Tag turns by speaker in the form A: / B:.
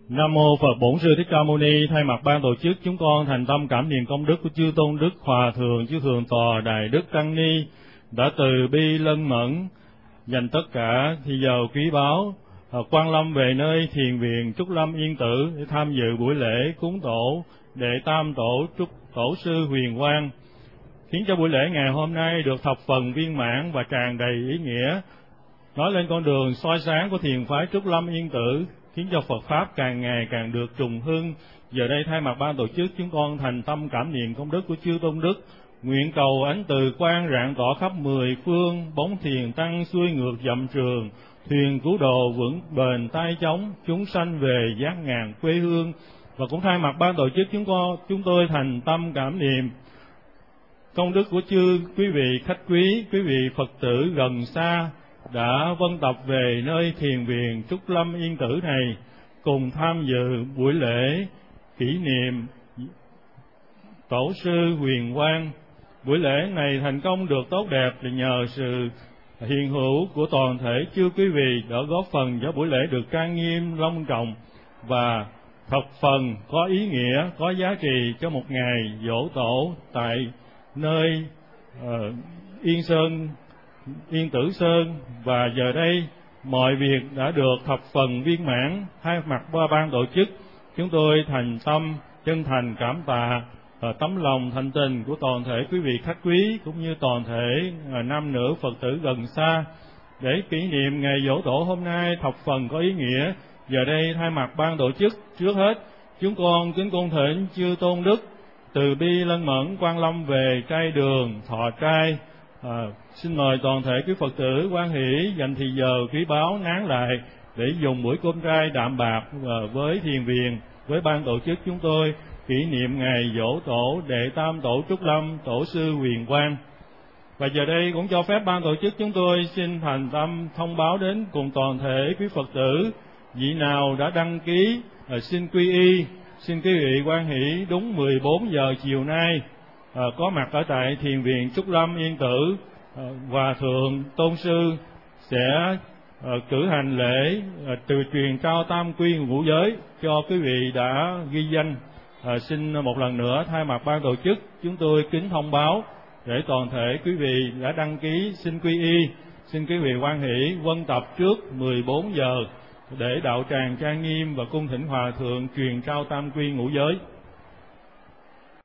A: Nam mô Phật Bổn Sư Thích Ca Mâu Ni. Thay mặt ban tổ chức, chúng con thành tâm cảm niệm công đức của chư tôn đức Hòa thượng, chư thượng tọa Đại Đức Tăng Ni đã từ bi lân mẫn dành tất cả thì giờ quý báu quang lâm về nơi thiền viện Trúc Lâm Yên Tử để tham dự buổi lễ cúng tổ đệ tam tổ Trúc Tổ sư Huyền Quang, khiến cho buổi lễ ngày hôm nay được thập phần viên mãn và tràn đầy ý nghĩa, nói lên con đường soi sáng của thiền phái Trúc Lâm Yên Tử, khiến cho Phật pháp càng ngày càng được trùng hưng. Giờ đây thay mặt ban tổ chức, chúng con thành tâm cảm niệm công đức của chư tôn đức, nguyện cầu ánh từ quang rạng tỏ khắp mười phương, bóng thiền tăng xuôi ngược dặm trường, thuyền cứu độ vững bền tay chống, chúng sanh về giác ngàn quê hương. Và cũng thay mặt ban tổ chức, chúng tôi thành tâm cảm niệm công đức của chư quý vị khách quý, quý vị Phật tử gần xa đã vân tập về nơi thiền viện Trúc Lâm Yên Tử này, cùng tham dự buổi lễ kỷ niệm Tổ sư Huyền Quang. Buổi lễ này thành công được tốt đẹp là nhờ sự hiện hữu của toàn thể chư quý vị đã góp phần cho buổi lễ được trang nghiêm long trọng và thập phần có ý nghĩa, có giá trị cho một ngày giỗ tổ tại nơi Yên Tử Sơn. Và giờ đây mọi việc đã được thập phần viên mãn. Thay mặt ban tổ chức, chúng tôi thành tâm chân thành cảm tạ tấm lòng thành tình của toàn thể quý vị khách quý cũng như toàn thể nam nữ Phật tử gần xa để kỷ niệm ngày giỗ tổ hôm nay thập phần có ý nghĩa. Giờ đây thay mặt ban tổ chức, trước hết chúng con kính cung thỉnh chư tôn đức từ bi lân mẫn quang lâm về trai đường thọ trai. Xin mời toàn thể quý Phật tử hoan hỷ dành thì giờ quý báu nán lại để dùng buổi cơm trai đạm bạc với thiền viện, với ban tổ chức chúng tôi kỷ niệm ngày giỗ tổ đệ tam tổ Trúc Lâm Tổ sư Huyền Quang. Và giờ đây cũng cho phép ban tổ chức chúng tôi xin thành tâm thông báo đến cùng toàn thể quý Phật tử, vị nào đã đăng ký xin quy y, xin quý vị hoan hỷ đúng 14 giờ chiều nay có mặt ở tại thiền viện Trúc Lâm Yên Tử. Hòa thượng tôn sư sẽ cử hành lễ từ truyền trao tam quy ngũ giới cho quý vị đã ghi danh. Xin một lần nữa thay mặt ban tổ chức, chúng tôi kính thông báo để toàn thể quý vị đã đăng ký xin quy y, xin quý vị hoan hỷ vân tập trước 14 giờ để đạo tràng trang nghiêm và cung thỉnh hòa thượng truyền trao tam quy ngũ giới.